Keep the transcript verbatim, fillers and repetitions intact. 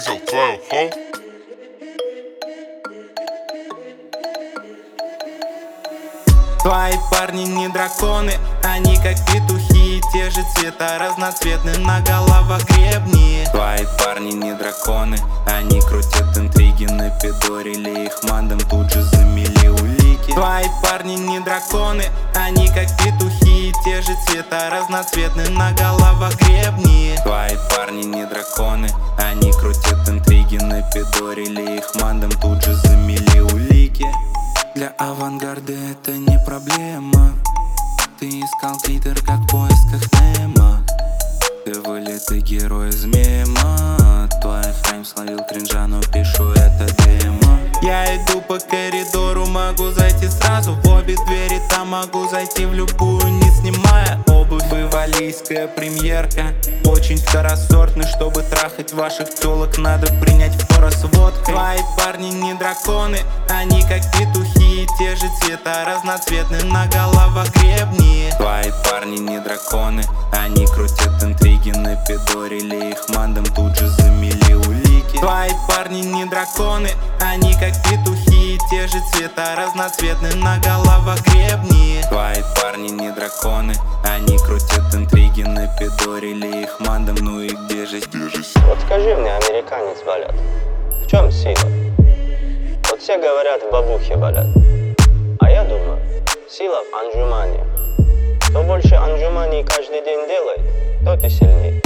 видел твою хол. Твои парни не драконы, они как петухи, те же цвета разноцветны, на головах гребни. Твои парни не драконы, они крутят интриги, напидорили их мандом, тут же замели улики. Твои парни не драконы, они как петухи, те же цвета разноцветны, на головах гребни. Твои парни не драконы, они крутят интриги, напидорили их мандом, тут же замели улики. Для авангарда это не проблема. Ты искал клитор, как в поисках Немо. Ты вылитый герой из мема. Твой фрейм словил кринжа, но пишу это демо. Я иду по коридору, могу зайти сразу в обе двери. Там могу зайти в любую, не снимая обувь. Валийская премьерка, очень второсортный. Чтобы трахать ваших телок, надо принять фора с водкой. Твои парни не драконы, они как петухи, те же цвета разноцветны, на головах гребни. Твои парни не драконы, они крутят интриги, напидорили их мандом, тут же замели улики. Твои парни не драконы, они как петухи, те же цвета разноцветны, на головах гребни. Твои парни не драконы, они крутят интриги, напидорили их мандом, ну и где же? Вот скажи мне, американец, блядь, в чем сила? Вот все говорят, в бабухе, блядь, а я думаю, сила в анжумане. Кто больше анжуманий каждый день делает, тот и сильнее.